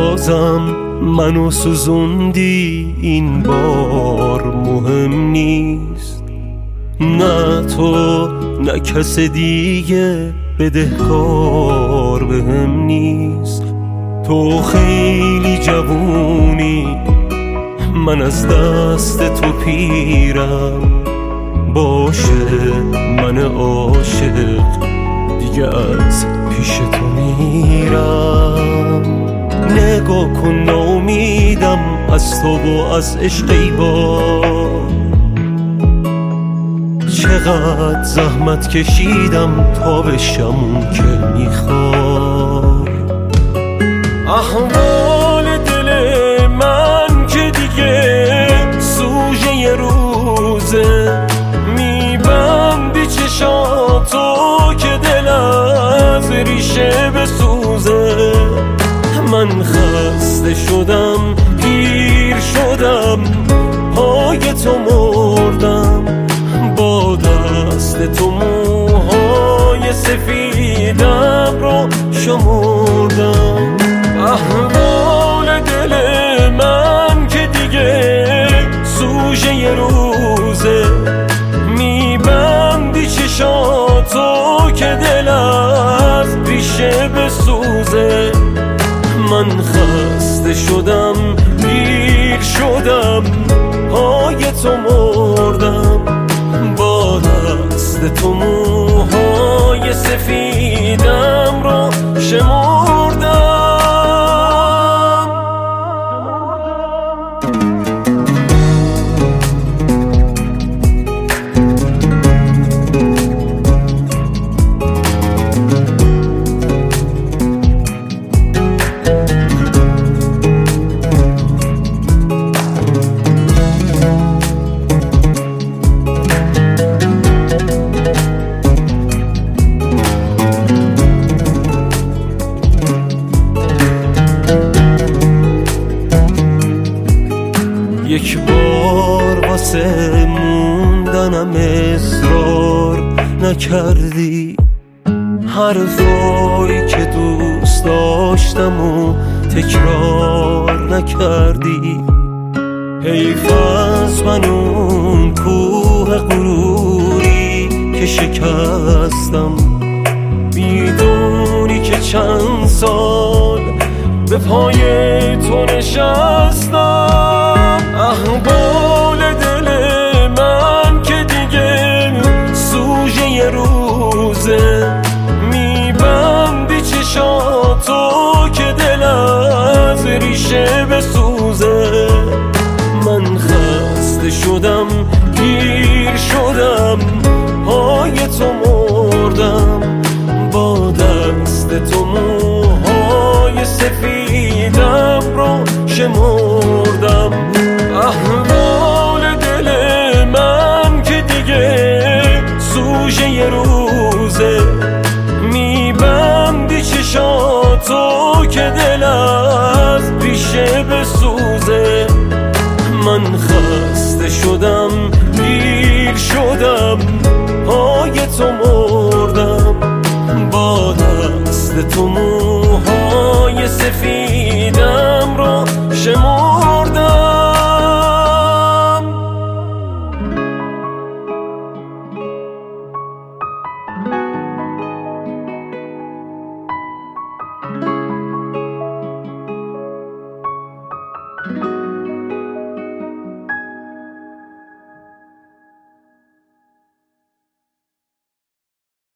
بازم منو سوزوندی، این بار مهم نیست. نه تو نه کس دیگه بدهکار بهم نیست. تو خیلی جوونی، من از دست تو پیرم. باشه من عاشق دیگه از پیش تو میرم. نگاه کن ناامیدم از تو و از عشقی با. چقدر زحمت کشیدم تا بشم اون که میخوای. احوال دل من که دیگه سوژه ی روزه، میبندی چشاتو که دل از ریشه بسوزه. من خسته شدم، پیر شدم، پای تو مردم، با دست تو موهای سفیدم رو شمردم. احوال دل من که دیگه سوژه ی روزه، میبندی چشاتو که دل از ریشه بسوزه. من خسته شدم، پیر شدم، پای تو مردم، با دست تو موهای سفیدم رو شمردم. یک بار واسه موندنم اصرار نکردی، حرفایی که دوست داشتم و تکرار نکردی. حیف از من اون کوه غروری که شکستم، میدونی که چند سال به پای تو نشستم. احوال دل من که دیگه سوژه ی روزه، میبندی چشاتو که دل از ریشه بسوزه. من خسته شدم، پیر شدم، پای تو مردم، با دست تو موهای سفیدم رو شمردم. احوال دل من که دیگه سوژه ی روزه، میبندی چشاتو که دل از ریشه بسوزه. من خسته شدم، پیر شدم، پای تو مردم، با دست تو موهای سفیدم رو شمردم.